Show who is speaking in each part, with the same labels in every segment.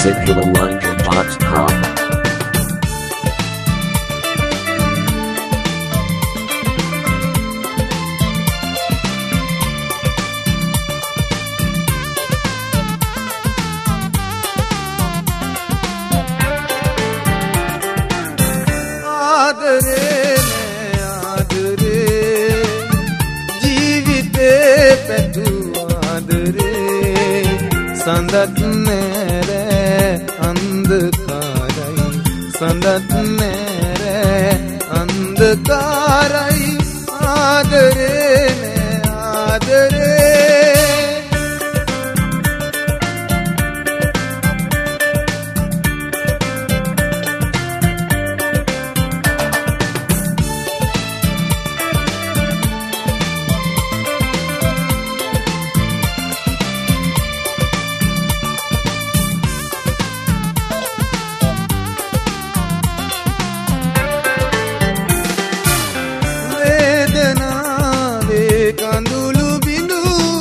Speaker 1: SingularLanka.com.
Speaker 2: සඳත් නෑරෑ අන්ධකාරයි සඳත් නෑරෑ අන්ධකාරයි ආදරේ නෑ ආදරේ කඳුළු බිඳු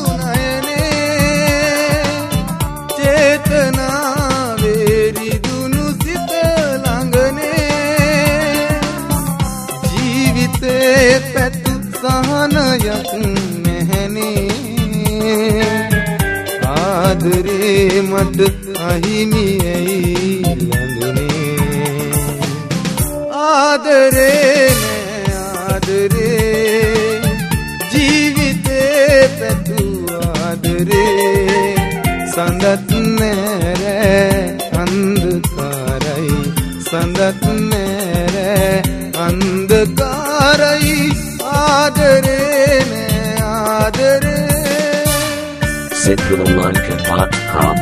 Speaker 2: නයනේ චේතනාවේ රිදුණු සිත ළඟනේ ජීවිතේ පැතු සහනයක් නැහැනේ ආදරේ මට අහිමි ඇයි ලැබුණේ ආදරේ නෑ ආදරේ සඳත් නෑරෑ අන්ධකාරයි සඳත් නෑරෑ අන්ධකාරයි ආදරේ නෑ ආදරේ
Speaker 1: SingularLanka.com.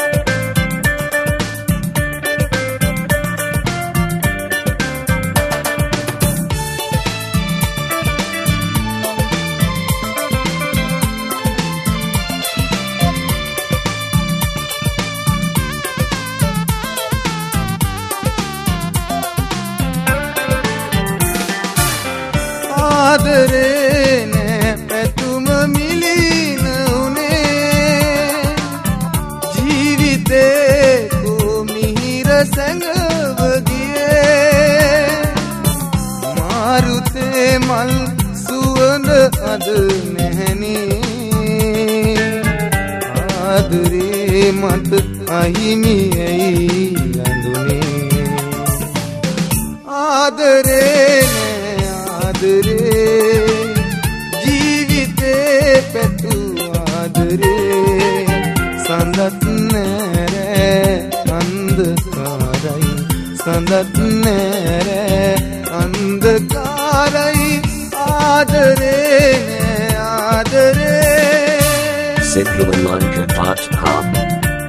Speaker 2: ආදරේ නෑ පැතුම මිලින උනේ ජීවිතේ කොමිහිර සැඟව ගියේ මාරුතේ මල් සුවඳ අද නැහනේ ආදරේ මට අහිමි ඇයි ලැබුණේ ආදරේ ආදරේ ජීවිතේ පැතු ආදරේ සඳත් නෑරෑ අන්ධකාරයි සඳත් නෑරෑ අන්ධකාරයි ආදරේ නෑ ආදරේ
Speaker 1: SingularLanka.com.